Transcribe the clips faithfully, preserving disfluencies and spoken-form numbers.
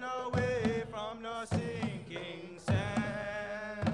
run away from the sinking sand.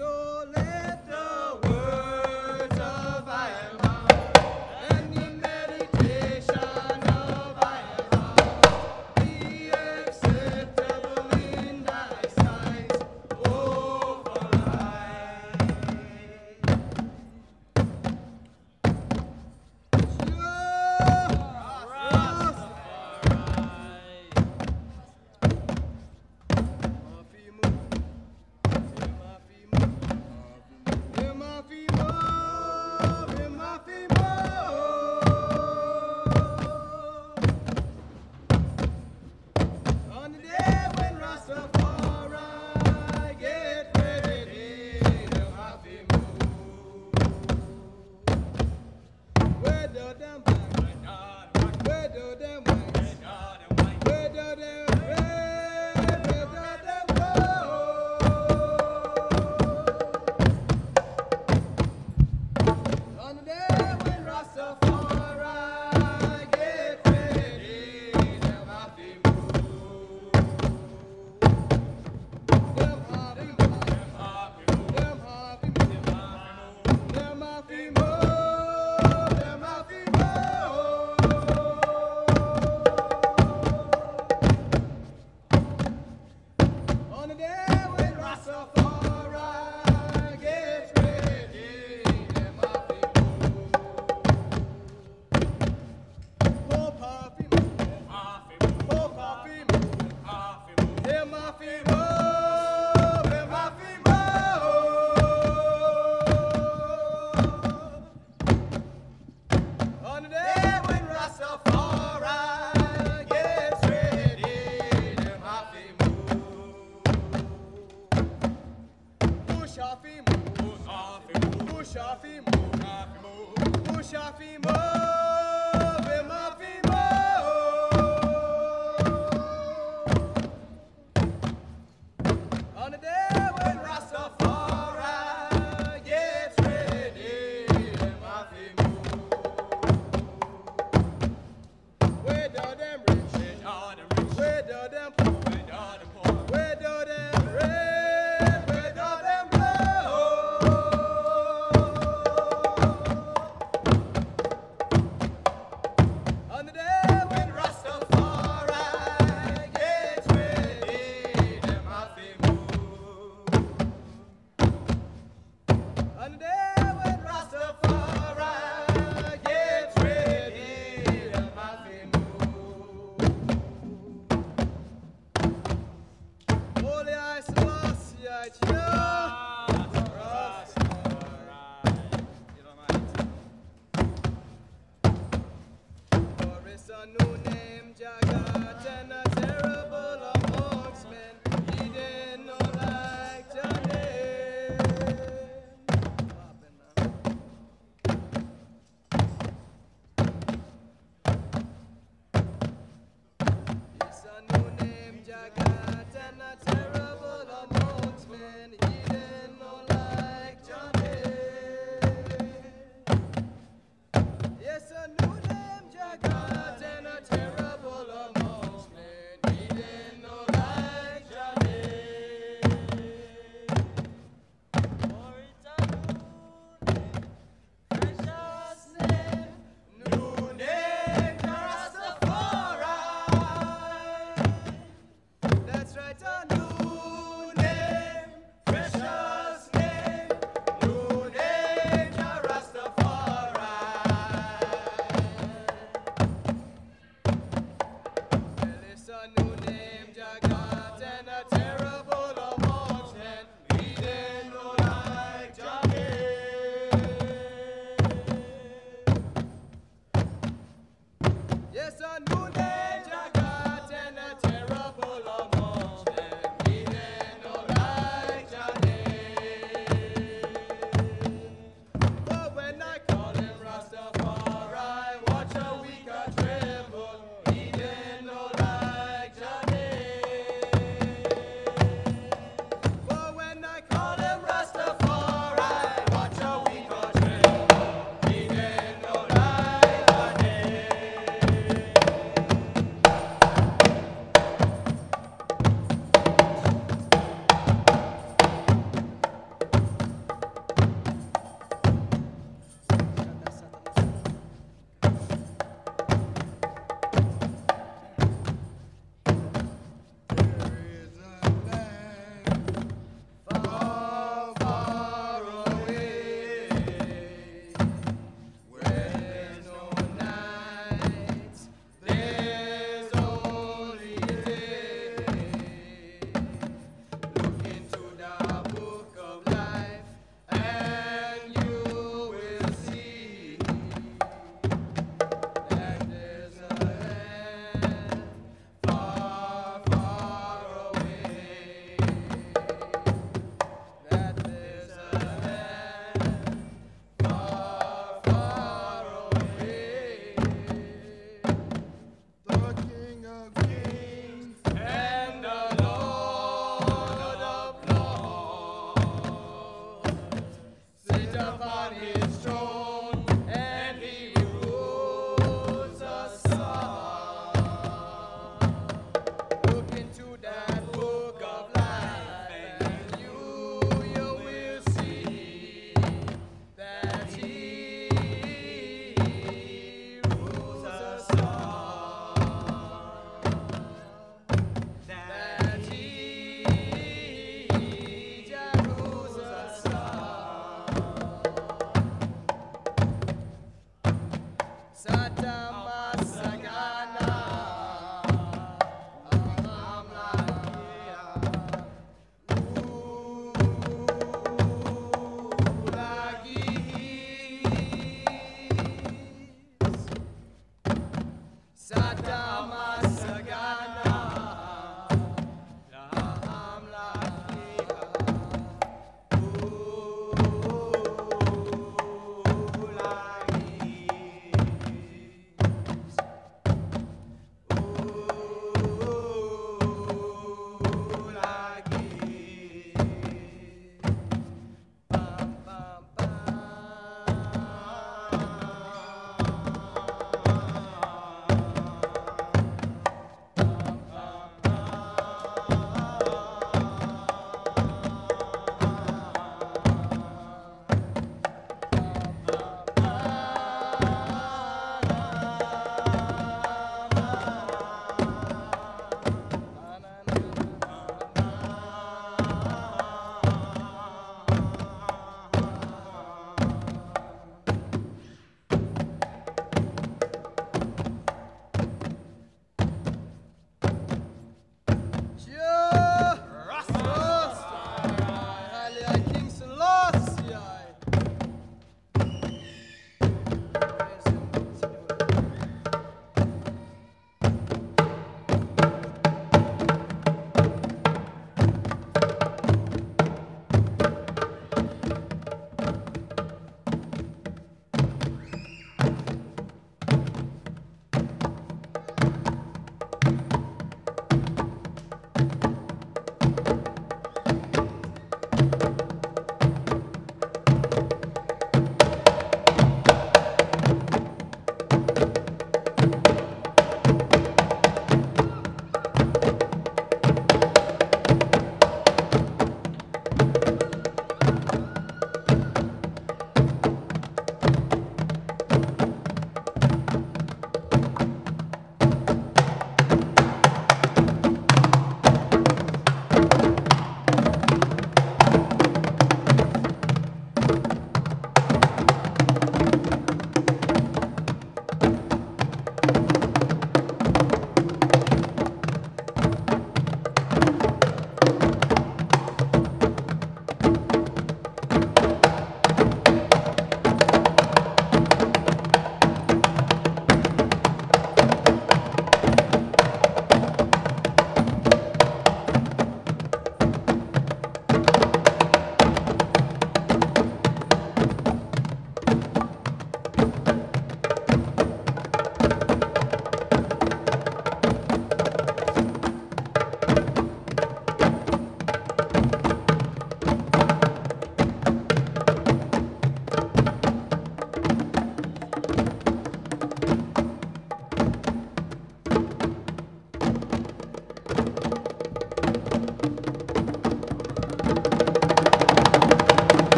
So let the words of I am and the meditation of I am be acceptable in thy sight, O for on the day when Rastafari get ready, them happy move. Where do them black? Where do them white? Where do them red? Where do them gold? On the day when Rastafari get ready, them happy move. Them happy move. Them happy move. Them happy move. Them happy move. On the day when Rastafari gets ready, them happy move. Oh, happy move. Oh, happy move. Them happy move. Them happy move. On the day when Rastafari gets ready, them happy move. Push off him, push off him, push off him, push off him, them happy move. On the day when Rastafari gets ready, them happy move. Where do them rich? Where do them poor? Where do them red? Where do them blue?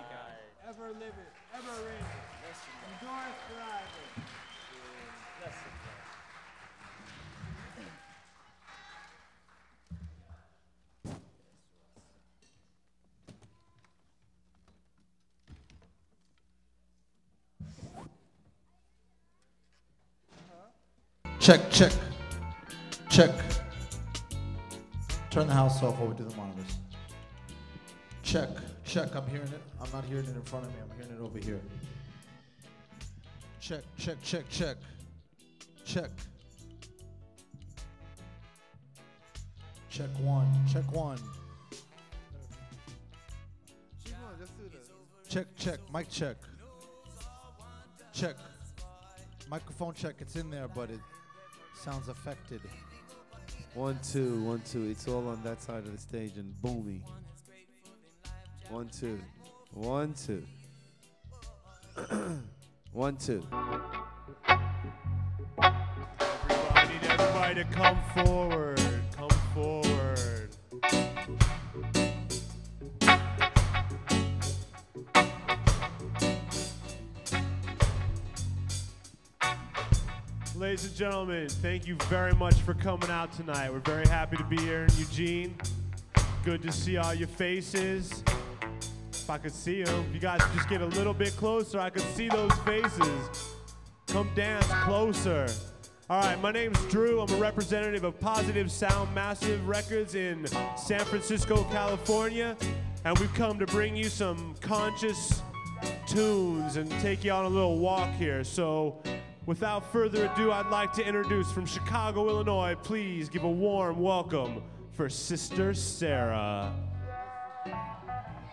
guy. Ever living, ever reigning. Endure thriving. Bless him, Check, check, check. Turn the house off over to the monitors. Check, check, I'm hearing it. I'm not hearing it in front of me, I'm hearing it over here. Check, check, check, check. Check. Check one, check one. Check, check, mic check. Check. Microphone check, it's in there, but it sounds affected. One, two, one, two. It's all on that side of the stage and boomy. One, two. One, two. One, two. Everybody, need everybody to come forward. Come forward. Ladies and gentlemen, thank you very much for coming out tonight. We're very happy to be here in Eugene. Good to see all your faces. If I could see them, if you guys could just get a little bit closer, I could see those faces. Come dance closer. All right, my name's Drew. I'm a representative of Positive Sound Massive Records in San Francisco, California. And we've come to bring you some conscious tunes and take you on a little walk here. So without further ado, I'd like to introduce from Chicago, Illinois, please give a warm welcome for Sister Sarah.